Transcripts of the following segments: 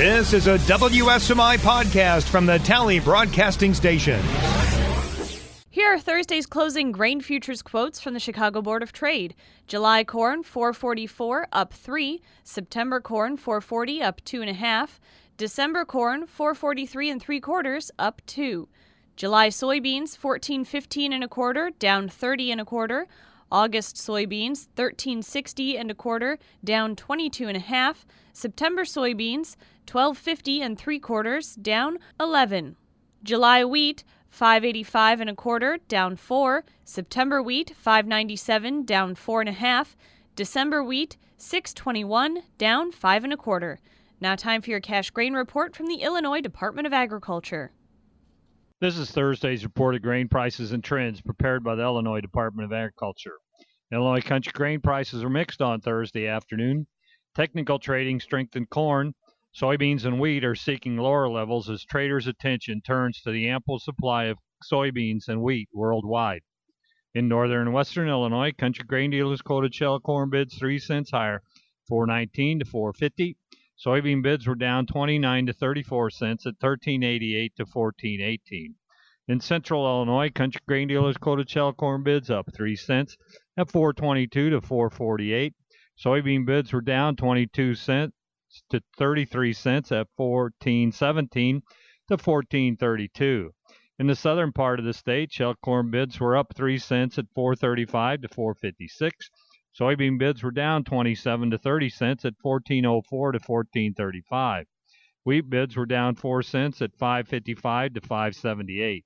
This is a WSMI podcast from the Tally Broadcasting Station. Here are Thursday's closing grain futures quotes from the Chicago Board of Trade. July corn, $4.44, up 3. September corn, $4.40, up 2.5. December corn, $4.43 3/4, up 2. July soybeans, $14.15 1/4, down 30 1/4. August soybeans, $13.60 1/4, down 22.5. September soybeans, $12.50 3/4, down 11. July wheat, $5.85 1/4, down 4. September wheat, $5.97, down 4.5. December wheat, $6.21, down 5 1/4. Now time for your cash grain report from the Illinois Department of Agriculture. This is Thursday's report of grain prices and trends prepared by the Illinois Department of Agriculture. Illinois country grain prices are mixed on Thursday afternoon. Technical trading strengthened corn. Soybeans and wheat are seeking lower levels as traders' attention turns to the ample supply of soybeans and wheat worldwide. In northern and western Illinois, country grain dealers quoted shell corn bids 3 cents higher, $4.19 to $4.50. Soybean bids were down 29 to 34 cents at $13.88 to $14.18. In central Illinois, country grain dealers quoted shell corn bids up 3 cents at $4.22 to $4.48. Soybean bids were down 22 cents to 33 cents at $14.17 to $14.32. In the southern part of the state, shell corn bids were up 3 cents at $4.35 to $4.56. Soybean bids were down 27 to 30 cents at $14.04 to $14.35. Wheat bids were down 4 cents at $5.55 to $5.78.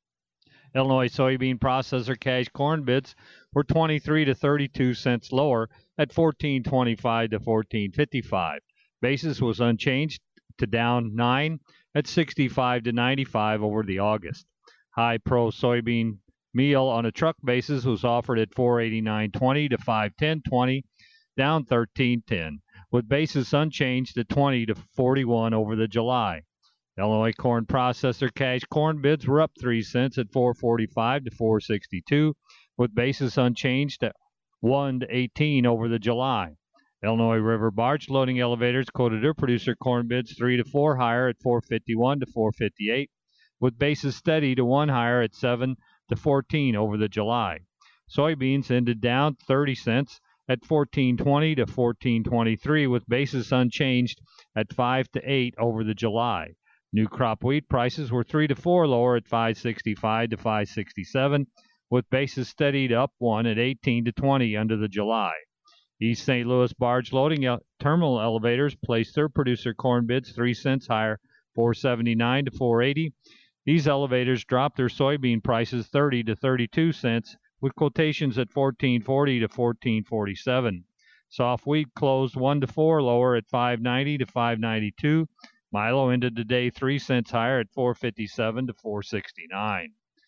Illinois soybean processor cash corn bids were 23 to 32 cents lower at $14.25 to $14.55. Basis was unchanged to down 9 at 65 to 95 over the August. High pro soybean meal on a truck basis was offered at $4.89.20 to $5.10.20, down 13.10, with basis unchanged at 20 to 41 over the July. Illinois corn processor cash corn bids were up 3 cents at $4.45 to $4.62, with basis unchanged at 1 to 18 over the July. Illinois River barge loading elevators quoted their producer corn bids 3 to 4 higher at $4.51 to $4.58, with basis steady to 1 higher at 7 to 14 over the July. Soybeans ended down 30 cents at $14.20 to $14.23, with basis unchanged at 5 to 8 over the July. New crop wheat prices were 3 to 4 lower at $5.65 to $5.67, with basis steady to up 1 at 18 to 20 under the July. East St. Louis barge loading terminal elevators placed their producer corn bids 3 cents higher, $4.79 to $4.80. These elevators dropped their soybean prices 30 to 32 cents, with quotations at $14.40 to $14.47. Soft wheat closed 1 to 4 lower at $5.90 to $5.92. Milo ended the day 3 cents higher at $4.57 to $4.69.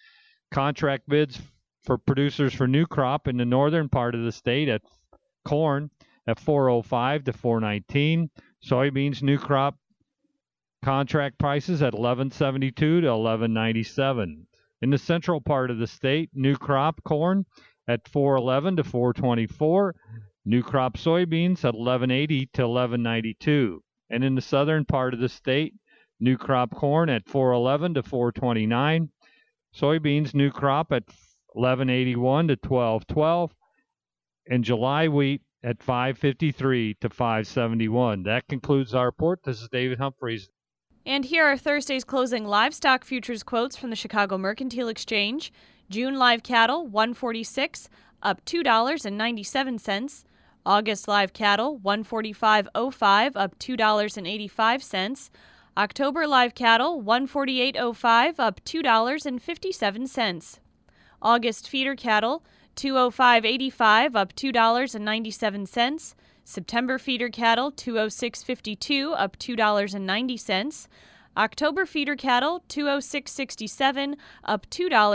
Contract bids for producers for new crop in the northern part of the state at corn at $4.05 to $4.19. Soybeans new crop contract prices at $11.72 to $11.97. In the central part of the state, new crop corn at $4.11 to $4.24. New crop soybeans at $11.80 to $11.92. And in the southern part of the state, new crop corn at $4.11 to $4.29. Soybeans new crop at $11.81 to $12.12. And July wheat at $5.53 to $5.71. That concludes our report. This is David Humphreys. And here are Thursday's closing livestock futures quotes from the Chicago Mercantile Exchange. June live cattle, $146, up $2.97. August live cattle, $145.05, up $2.85. October live cattle, $148.05, up $2.57. August feeder cattle, $205.85, up $2.97. September feeder cattle, $206.52, up $2.90. October feeder cattle, $206.67, up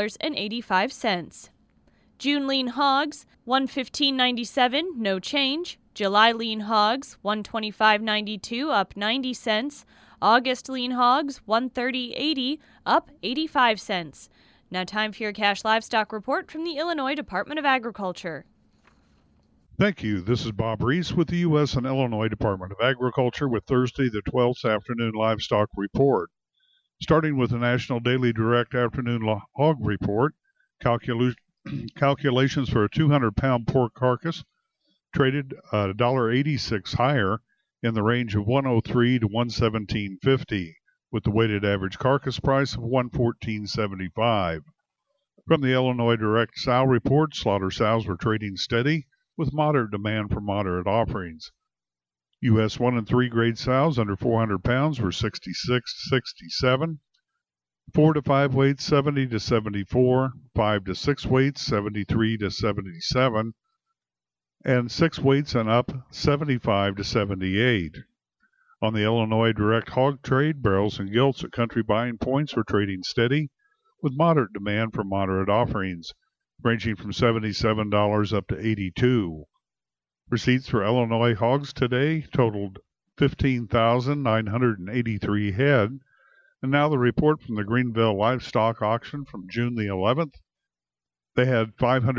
$2.85. June lean hogs, $115.97, no change. July lean hogs, $125.92, up 90 cents. August lean hogs, $130.80, up 85 cents. Now time for your cash livestock report from the Illinois Department of Agriculture. Thank you. This is Bob Reese with the U.S. and Illinois Department of Agriculture with Thursday the 12th afternoon livestock report. Starting with the National Daily Direct afternoon hog report, calculations for a 200-pound pork carcass traded $1.86 higher in the range of $103 to $117.50, with the weighted average carcass price of $114.75. From the Illinois Direct sow report, slaughter sows were trading steady with moderate demand for moderate offerings. U.S. 1 and 3 grade sows under 400 pounds were 66 to 67, 4 to 5 weights 70 to 74, 5 to 6 weights 73 to 77, and 6 weights and up 75 to 78. On the Illinois Direct hog trade, barrels and gilts at country buying points were trading steady with moderate demand for moderate offerings, ranging from $77 up to $82. Receipts for Illinois hogs today totaled 15,983 head. And now the report from the Greenville Livestock Auction from June the 11th. They had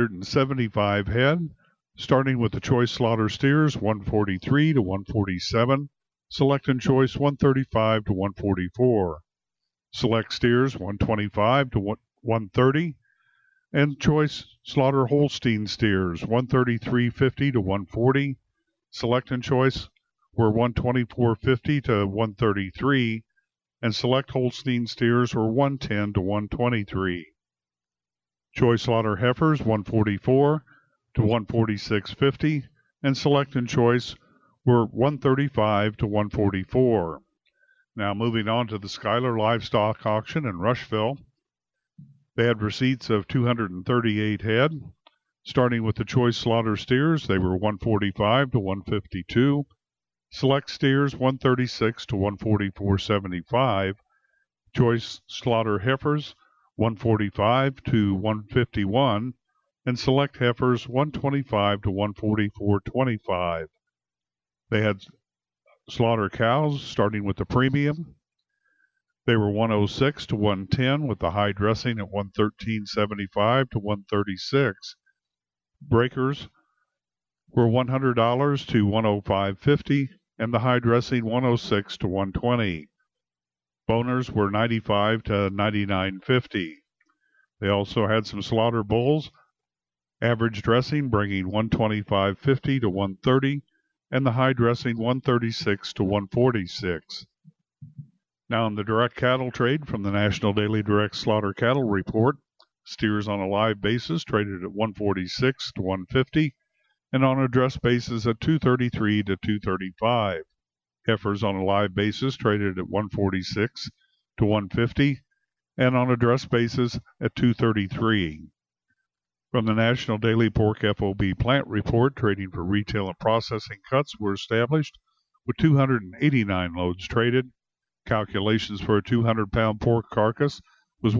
575 head, starting with the choice slaughter steers 143 to 147, select and choice 135 to 144, select steers 125 to 130, and choice slaughter Holstein steers 133.50 to 140, select and choice were 124.50 to 133, and select Holstein steers were 110 to 123. Choice slaughter heifers 144 to 146.50, and select and choice were 135 to 144. Now moving on to the Schuyler Livestock Auction in Rushville. They had receipts of 238 head. Starting with the choice slaughter steers, they were 145 to 152. Select steers 136 to 144.75. Choice slaughter heifers 145 to 151, and select heifers 125 to 144.25. They had slaughter cows starting with the premium. They were 106 to 110 with the high dressing at 113.75 to 136. Breakers were $100 to 105.50, and the high dressing 106 to 120. Boners were 95 to 99.50. They also had some slaughter bulls, average dressing bringing 125.50 to 130, and the high dressing 136 to 146. Now in the direct cattle trade from the National Daily Direct Slaughter Cattle Report, steers on a live basis traded at 146 to 150, and on a dress basis at 233 to 235. Heifers on a live basis traded at 146 to 150, and on a dress basis at 233. From the National Daily Pork FOB Plant Report, trading for retail and processing cuts were established with 289 loads traded. Calculations for a 200-pound pork carcass was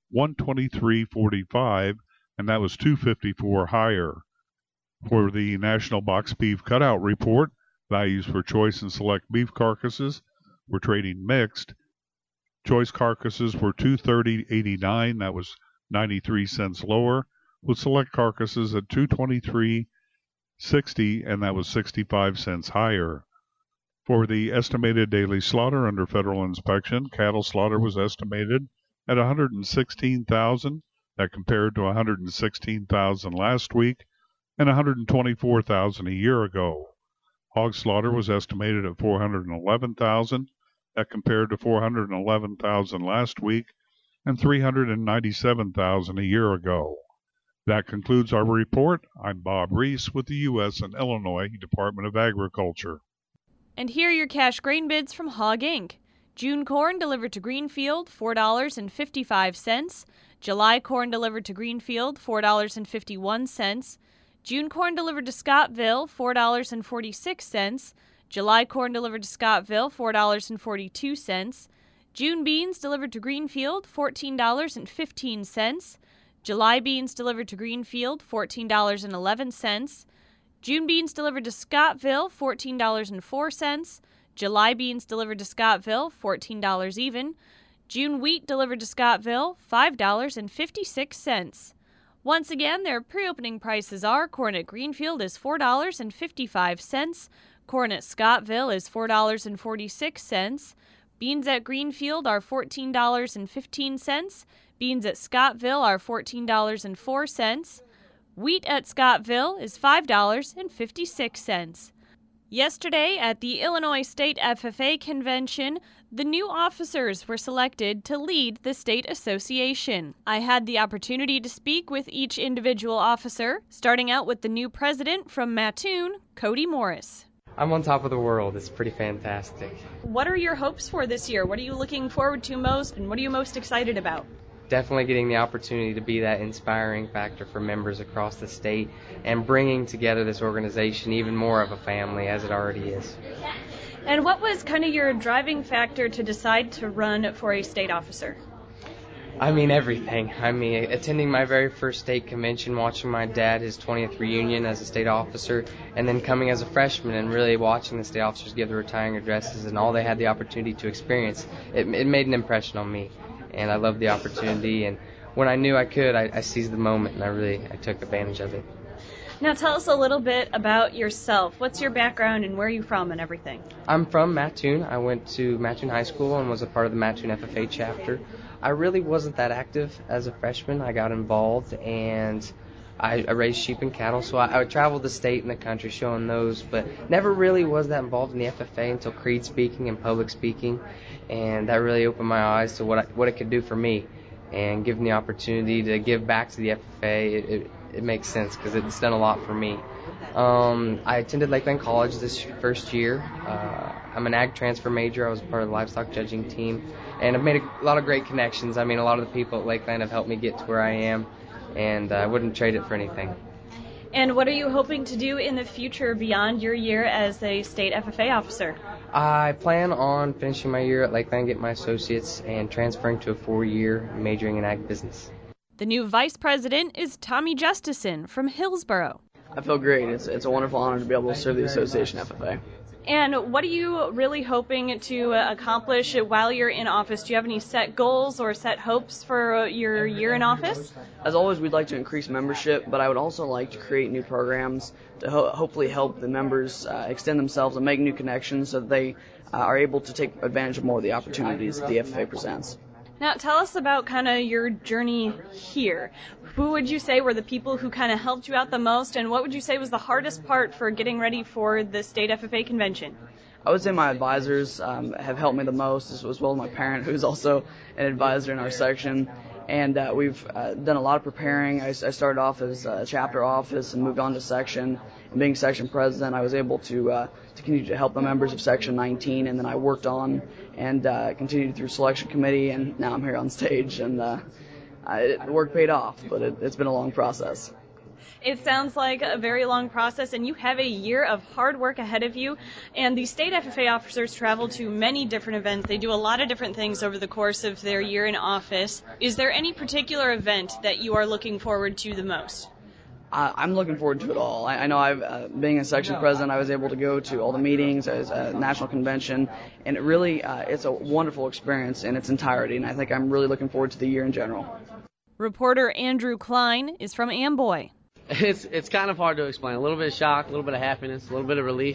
123.45, and that was 254 higher. For the National Box Beef Cutout Report, values for choice and select beef carcasses were trading mixed. Choice carcasses were 230.89, that was 93 cents lower, with select carcasses at 223.60, and that was 65 cents higher. For the estimated daily slaughter under federal inspection, cattle slaughter was estimated at 116,000. That compared to 116,000 last week and 124,000 a year ago. Hog slaughter was estimated at 411,000. That compared to 411,000 last week and 397,000 a year ago. That concludes our report. I'm Bob Reese with the U.S. and Illinois Department of Agriculture. And here are your cash grain bids from Hog Inc. June corn delivered to Greenfield, $4.55. July corn delivered to Greenfield, $4.51. June corn delivered to Scottville, $4.46. July corn delivered to Scottville, $4.42. June beans delivered to Greenfield, $14.15. July beans delivered to Greenfield, $14.11. June beans delivered to Scottville, $14.04. July beans delivered to Scottville, $14 even. June wheat delivered to Scottville, $5.56. Once again, their pre-opening prices are: corn at Greenfield is $4.55, corn at Scottville is $4.46, beans at Greenfield are $14.15, beans at Scottville are $14.04, wheat at Scottville is $5.56. Yesterday at the Illinois State FFA Convention, the new officers were selected to lead the state association. I had the opportunity to speak with each individual officer, starting out with the new president from Mattoon, Cody Morris. I'm on top of the world. It's pretty fantastic. What are your hopes for this year? What are you looking forward to most, and what are you most excited about? Definitely getting the opportunity to be that inspiring factor for members across the state and bringing together this organization even more of a family as it already is. And what was kind of your driving factor to decide to run for a state officer? Everything. Attending my very first state convention, watching my dad, his 20th reunion as a state officer, and then coming as a freshman and really watching the state officers give the retiring addresses and all they had the opportunity to experience. It made an impression on me, and I loved the opportunity. And when I knew I could, I seized the moment, and I took advantage of it. Now tell us a little bit about yourself. What's your background and where are you from and everything? I'm from Mattoon. I went to Mattoon High School and was a part of the Mattoon FFA chapter. I really wasn't that active as a freshman. I got involved and I raised sheep and cattle, so I traveled the state and the country showing those, but never really was that involved in the FFA until creed speaking and public speaking, and that really opened my eyes to what it could do for me. And given the opportunity to give back to the FFA, it makes sense because it's done a lot for me. I attended Lakeland College this first year. I'm an ag transfer major. I was part of the livestock judging team, and I've made a lot of great connections. A lot of the people at Lakeland have helped me get to where I am, and I wouldn't trade it for anything. And what are you hoping to do in the future beyond your year as a state FFA officer? I plan on finishing my year at Lakeland, getting my associates, and transferring to a 4-year majoring in ag business. The new vice president is Tommy Justison from Hillsboro. I feel great. It's a wonderful honor to be able to serve the Association FFA. And what are you really hoping to accomplish while you're in office? Do you have any set goals or set hopes for your year in office? As always, we'd like to increase membership, but I would also like to create new programs to hopefully help the members extend themselves and make new connections so that they are able to take advantage of more of the opportunities that the FFA presents. Now, tell us about kind of your journey here. Who would you say were the people who kind of helped you out the most, and what would you say was the hardest part for getting ready for the state FFA convention? I would say my advisors have helped me the most, as well as my parent, who's also an advisor in our section. And we've done a lot of preparing. I started off as a chapter office and moved on to section. And being section president, I was able to continue to help the members of Section 19, and then I worked on and continued through selection committee, and now I'm here on stage. And the work paid off, but it's been a long process. It sounds like a very long process, and you have a year of hard work ahead of you. And the state FFA officers travel to many different events. They do a lot of different things over the course of their year in office. Is there any particular event that you are looking forward to the most? I'm looking forward to it all. I know being a section president, I was able to go to all the meetings, as a national convention, and it really, it's a wonderful experience in its entirety, and I think I'm really looking forward to the year in general. Reporter Andrew Klein is from Amboy. It's kind of hard to explain. A little bit of shock, a little bit of happiness, a little bit of relief.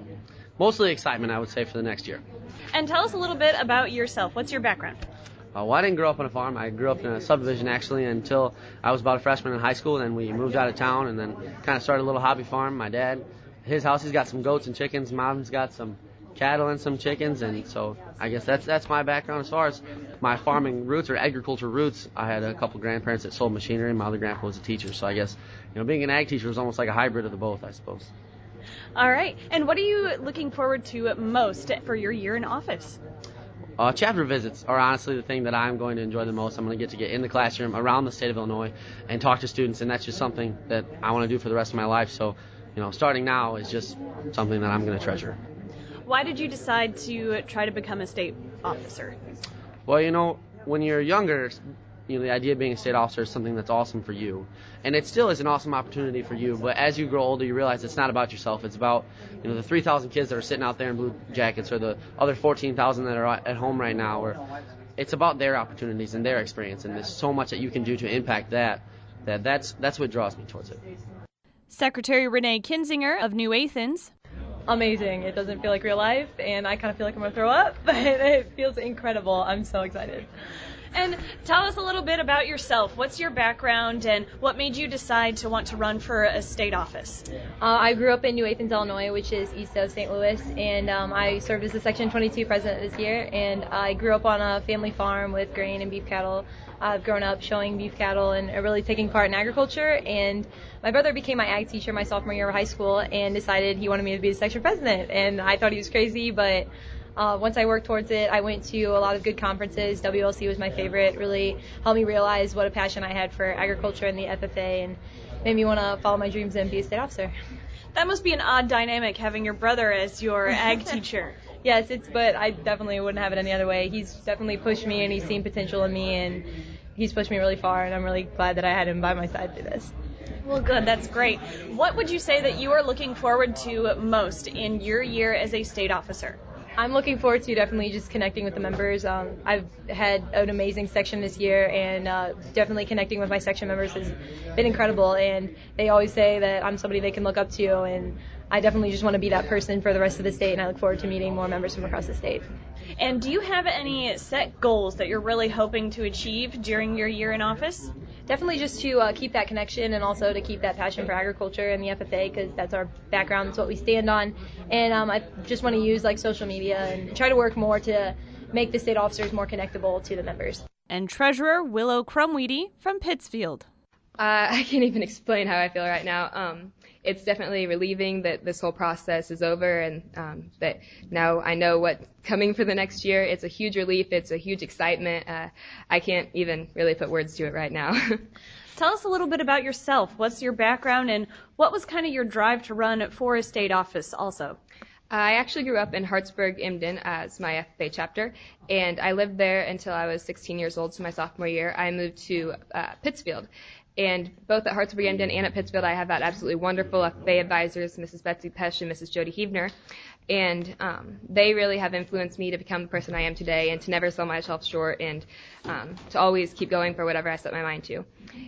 Mostly excitement, I would say, for the next year. And tell us a little bit about yourself. What's your background? Well, I didn't grow up on a farm. I grew up in a subdivision, actually, until I was about a freshman in high school. Then we moved out of town and then kind of started a little hobby farm. My dad, his house, he's got some goats and chickens. Mom's got some cattle and some chickens. And so I guess that's my background as far as my farming roots or agriculture roots. I had a couple grandparents that sold machinery. My other grandpa was a teacher. So I guess, being an ag teacher was almost like a hybrid of the both, I suppose. All right. And what are you looking forward to most for your year in office? Chapter visits are honestly the thing that I'm going to enjoy the most. I'm going to get in the classroom around the state of Illinois and talk to students, and that's just something that I want to do for the rest of my life. So, starting now is just something that I'm going to treasure. Why did you decide to try to become a state officer? Well, when you're younger, the idea of being a state officer is something that's awesome for you. And it still is an awesome opportunity for you. But as you grow older, you realize it's not about yourself. It's about, the 3,000 kids that are sitting out there in blue jackets or the other 14,000 that are at home right now. Or it's about their opportunities and their experience. And there's so much that you can do to impact that. that's what draws me towards it. Secretary Renee Kinzinger of New Athens. Amazing. It doesn't feel like real life, and I kind of feel like I'm going to throw up, but it feels incredible. I'm so excited. And tell us a little bit about yourself. What's your background and what made you decide to want to run for a state office? I grew up in New Athens, Illinois, which is east of St. Louis, and I served as the Section 22 president this year, and I grew up on a family farm with grain and beef cattle. I've grown up showing beef cattle and really taking part in agriculture, and my brother became my ag teacher my sophomore year of high school and decided he wanted me to be the section president, and I thought he was crazy, but once I worked towards it, I went to a lot of good conferences. WLC was my favorite, really helped me realize what a passion I had for agriculture and the FFA, and made me want to follow my dreams and be a state officer. That must be an odd dynamic, having your brother as your ag teacher. Yes, but I definitely wouldn't have it any other way. He's definitely pushed me, and he's seen potential in me, and he's pushed me really far, and I'm really glad that I had him by my side through this. Well, good. That's great. What would you say that you are looking forward to most in your year as a state officer? I'm looking forward to definitely just connecting with the members. I've had an amazing section this year, and definitely connecting with my section members has been incredible, and they always say that I'm somebody they can look up to, and I definitely just want to be that person for the rest of the state, and I look forward to meeting more members from across the state. And do you have any set goals that you're really hoping to achieve during your year in office? Definitely just to keep that connection, and also to keep that passion for agriculture and the FFA, because that's our background, that's what we stand on. And I just want to use social media and try to work more to make the state officers more connectable to the members. And Treasurer Willow Crumweedy from Pittsfield. I can't even explain how I feel right now. It's definitely relieving that this whole process is over, and that now I know what's coming for the next year. It's a huge relief. It's a huge excitement. I can't even really put words to it right now. Tell us a little bit about yourself. What's your background, and what was kind of your drive to run for a state office also? I actually grew up in Hartsburg-Emden as my FFA chapter, and I lived there until I was 16 years old, so my sophomore year. I moved to Pittsfield. And both at Hartsburg-Emden and at Pittsfield, I have had absolutely wonderful FFA advisors, Mrs. Betsy Pesch and Mrs. Jody Heavner. And they really have influenced me to become the person I am today, and to never sell myself short, and to always keep going for whatever I set my mind to.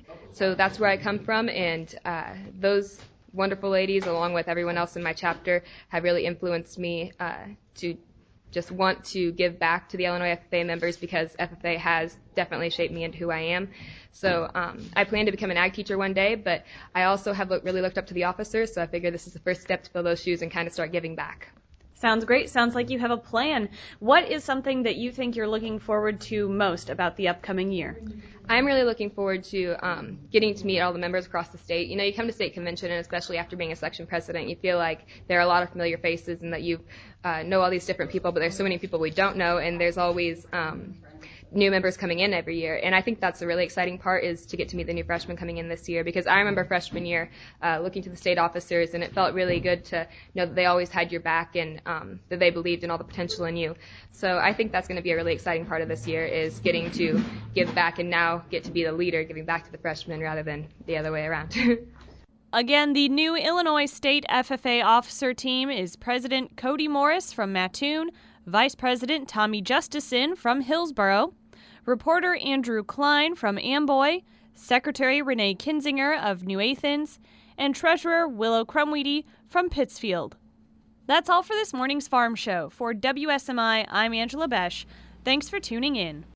So that's where I come from, and those wonderful ladies, along with everyone else in my chapter, have really influenced me to just want to give back to the Illinois FFA members, because FFA has definitely shaped me into who I am. So I plan to become an ag teacher one day, but I also have really looked up to the officers, so I figure this is the first step to fill those shoes and kind of start giving back. Sounds great. Sounds like you have a plan. What is something that you think you're looking forward to most about the upcoming year? I'm really looking forward to getting to meet all the members across the state. You know, you come to state convention, and especially after being a section president, you feel like there are a lot of familiar faces, and that you know all these different people, but there's so many people we don't know, and there's always new members coming in every year. And I think that's the really exciting part, is to get to meet the new freshmen coming in this year, because I remember freshman year looking to the state officers, and it felt really good to know that they always had your back, and that they believed in all the potential in you. So I think that's going to be a really exciting part of this year, is getting to give back and now get to be the leader, giving back to the freshmen rather than the other way around. Again, the new Illinois State FFA officer team is President Cody Morris from Mattoon, Vice President Tommy Justison from Hillsborough, reporter Andrew Klein from Amboy, Secretary Renee Kinzinger of New Athens, and Treasurer Willow Crumweedy from Pittsfield. That's all for this morning's Farm Show. For WSMI, I'm Angela Besch. Thanks for tuning in.